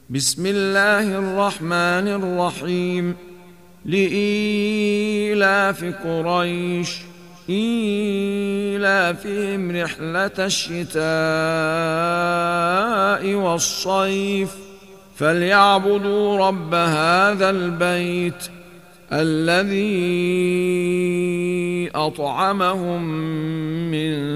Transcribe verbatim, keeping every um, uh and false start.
بسم الله الرحمن الرحيم. لإيلاف قريش إيلافهم رحلة الشتاء والصيف فليعبدوا رب هذا البيت الذي أطعمهم من